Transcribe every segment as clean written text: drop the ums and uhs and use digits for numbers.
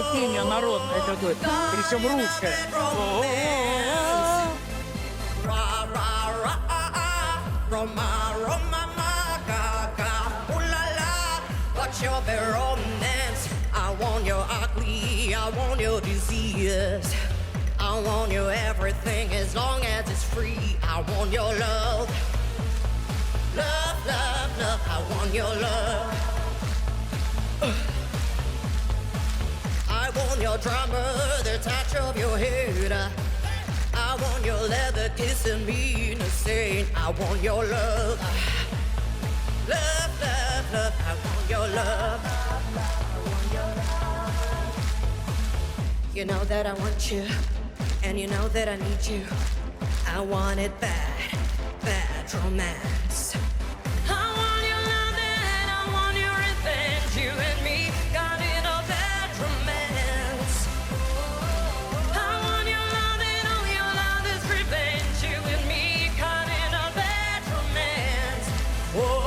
Национальное пение народное какое-то, причем русское. Your romance. I want your ugly, I want your disease. I want your everything as long as it's free. I want your love. Love, love, love. I want your love. I want your drummer, the touch of your head. I want your leather kissing me insane. I want your love. Love, love, love, I want your love. You know that I want you, and you know that I need you. I want it bad, bad romance. I want your love and I want your revenge. You and me got in a bad romance. I want your love and all your love is revenge. You and me got in a bad romance. Whoa.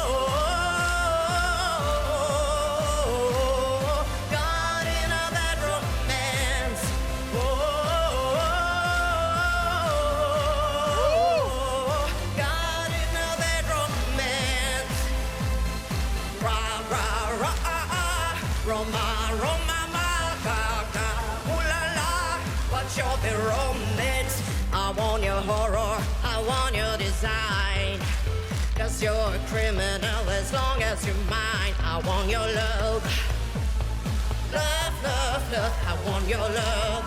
Romance. I want your horror, I want your design. Cause you're a criminal as long as you're mine. I want your love. Love, love, love, I want your love.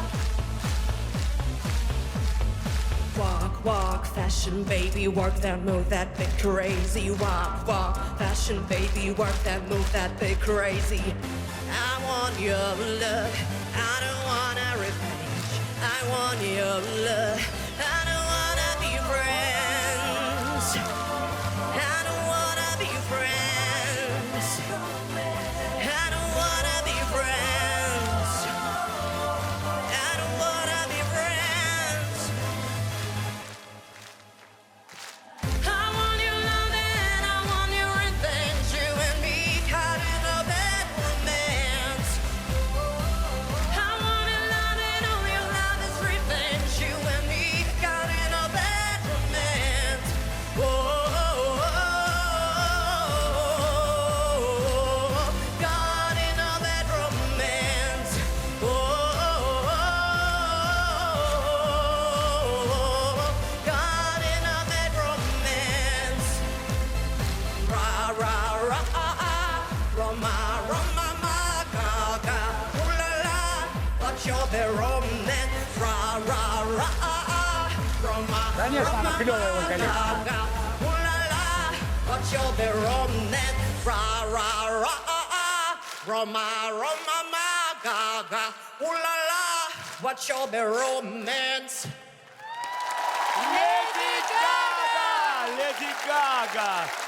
Walk, walk, fashion baby, work that move, that bit crazy. Walk, walk, fashion baby, work that move, that bit crazy. I want your love, I don't wanna revenge. I want your love. I don't wanna be friends. I don't wanna be friends. I don't wanna be friends. I don't wanna be friends. I want your love and I want your revenge. You and me caught in a bad romance. I want your love and all your love is revenge. You and me caught in a bad romance. Whoa, caught in a bad romance. Whoa, caught in a bad romance. Ra ra ra ah ah, Roma Roma ma ga ga, ooh la la, what's your bad romance? Ra ra ra ah ah, Roma Конечно, она Roma клёвая ma вокалистка. ga ga, ooh la la, what's your bad romance? Ra ra ra ah ah, Roma Roma ma ga ga, ooh la la, what's your bad romance? Леди Гага! Леди Гага!